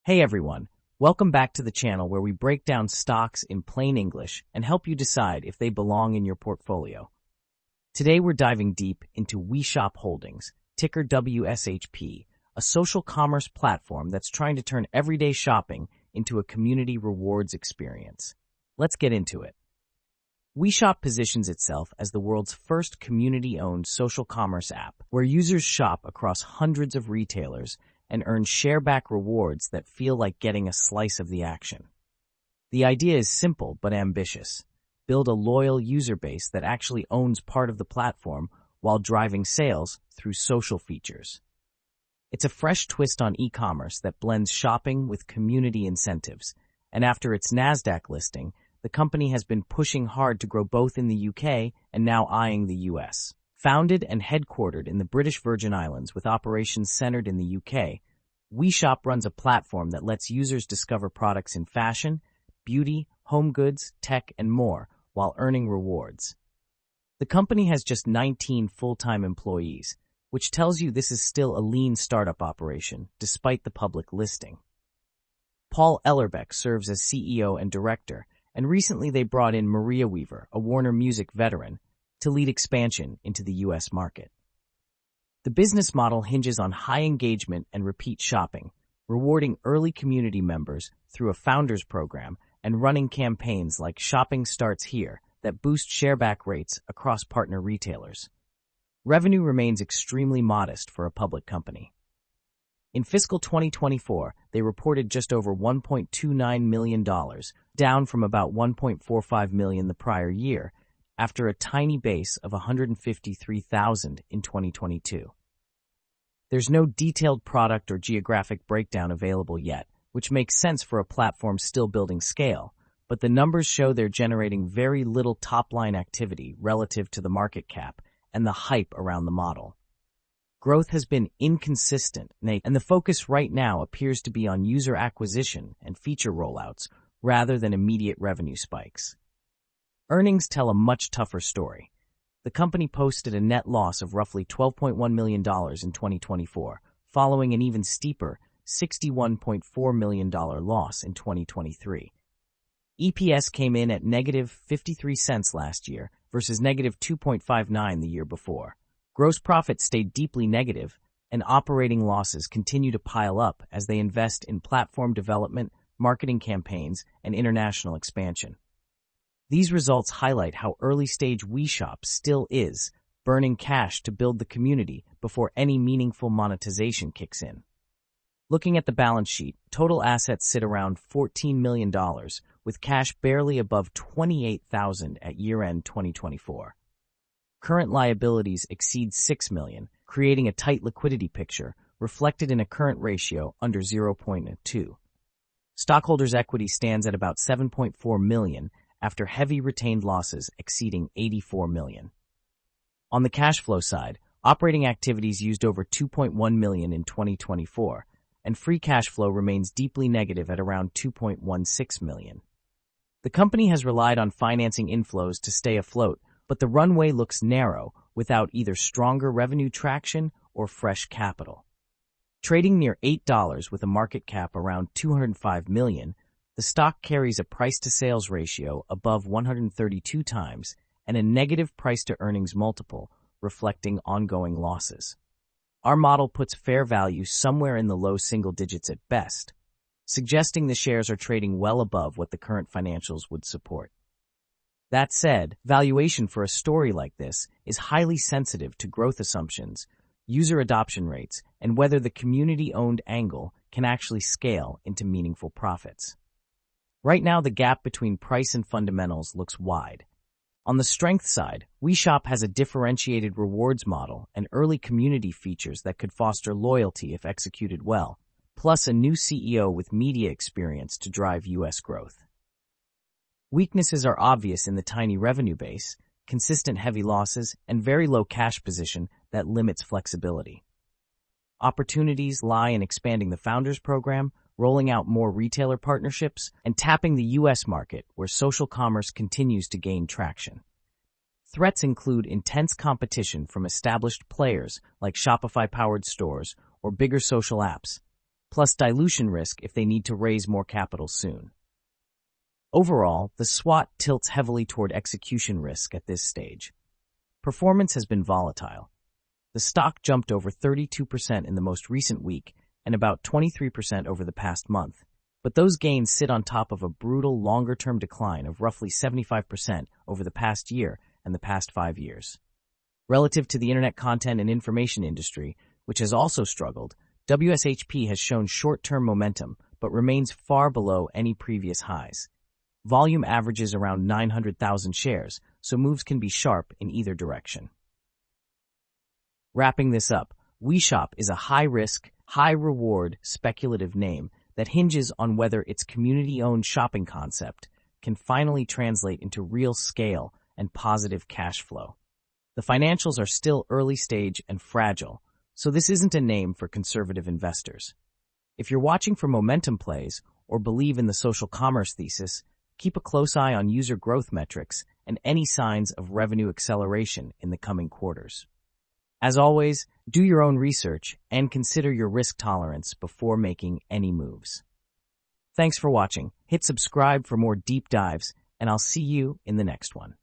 Hey everyone, welcome back to the channel where we break down stocks in plain English and help you decide if they belong in your portfolio. Today we're diving deep into WeShop Holdings, ticker WSHP, a social commerce platform that's trying to turn everyday shopping into a community rewards experience. Let's get into it. WeShop positions itself as the world's first community-owned social commerce app where users shop across hundreds of retailers and earn share-back rewards that feel like getting a slice of the action. The idea is simple but ambitious. Build a loyal user base that actually owns part of the platform while driving sales through social features. It's a fresh twist on e-commerce that blends shopping with community incentives, and after its NASDAQ listing, the company has been pushing hard to grow both in the UK and now eyeing the US. Founded and headquartered in the British Virgin Islands with operations centered in the UK, WeShop runs a platform that lets users discover products in fashion, beauty, home goods, tech, and more while earning rewards. The company has just 19 full-time employees, which tells you this is still a lean startup operation despite the public listing. Paul Ellerbeck serves as CEO and director, and recently they brought in Maria Weaver, a Warner Music veteran, to lead expansion into the U.S. market. The business model hinges on high engagement and repeat shopping, rewarding early community members through a founders program and running campaigns like Shopping Starts Here that boost shareback rates across partner retailers. Revenue remains extremely modest for a public company. In fiscal 2024, they reported just over $1.29 million, down from about $1.45 million the prior year, after a tiny base of 153,000 in 2022. There's no detailed product or geographic breakdown available yet, which makes sense for a platform still building scale, but the numbers show they're generating very little top-line activity relative to the market cap and the hype around the model. Growth has been inconsistent, and the focus right now appears to be on user acquisition and feature rollouts rather than immediate revenue spikes. Earnings tell a much tougher story. The company posted a net loss of roughly $12.1 million in 2024, following an even steeper $61.4 million loss in 2023. EPS came in at negative 53 cents last year versus negative 2.59 the year before. Gross profit stayed deeply negative, and operating losses continue to pile up as they invest in platform development, marketing campaigns, and international expansion. These results highlight how early-stage WeShop still is, burning cash to build the community before any meaningful monetization kicks in. Looking at the balance sheet, total assets sit around $14 million, with cash barely above $28,000 at year-end 2024. Current liabilities exceed $6 million, creating a tight liquidity picture, reflected in a current ratio under 0.2. Stockholders' equity stands at about $7.4 million, after heavy retained losses exceeding $84 million. On the cash flow side, operating activities used over $2.1 million in 2024, and free cash flow remains deeply negative at around $2.16 million. The company has relied on financing inflows to stay afloat, but the runway looks narrow without either stronger revenue traction or fresh capital. Trading near $8 with a market cap around $205 million, the stock carries a price-to-sales ratio above 132 times and a negative price-to-earnings multiple, reflecting ongoing losses. Our model puts fair value somewhere in the low single digits at best, suggesting the shares are trading well above what the current financials would support. That said, valuation for a story like this is highly sensitive to growth assumptions, user adoption rates, and whether the community-owned angle can actually scale into meaningful profits. Right now, the gap between price and fundamentals looks wide. On the strength side, WeShop has a differentiated rewards model and early community features that could foster loyalty if executed well, plus a new CEO with media experience to drive U.S. growth. Weaknesses are obvious in the tiny revenue base, consistent heavy losses, and very low cash position that limits flexibility. Opportunities lie in expanding the Founders Program, rolling out more retailer partnerships, and tapping the U.S. market where social commerce continues to gain traction. Threats include intense competition from established players like Shopify-powered stores or bigger social apps, plus dilution risk if they need to raise more capital soon. Overall, the SWOT tilts heavily toward execution risk at this stage. Performance has been volatile. The stock jumped over 32% in the most recent week and about 23% over the past month, but those gains sit on top of a brutal longer-term decline of roughly 75% over the past year and the past 5 years. Relative to the internet content and information industry, which has also struggled, WSHP has shown short-term momentum but remains far below any previous highs. Volume averages around 900,000 shares, so moves can be sharp in either direction. Wrapping this up, WeShop is a high-risk, high-reward speculative name that hinges on whether its community-owned shopping concept can finally translate into real scale and positive cash flow. The financials are still early stage and fragile, so this isn't a name for conservative investors. If you're watching for momentum plays or believe in the social commerce thesis, keep a close eye on user growth metrics and any signs of revenue acceleration in the coming quarters. As always, do your own research and consider your risk tolerance before making any moves. Thanks for watching. Hit subscribe for more deep dives, and I'll see you in the next one.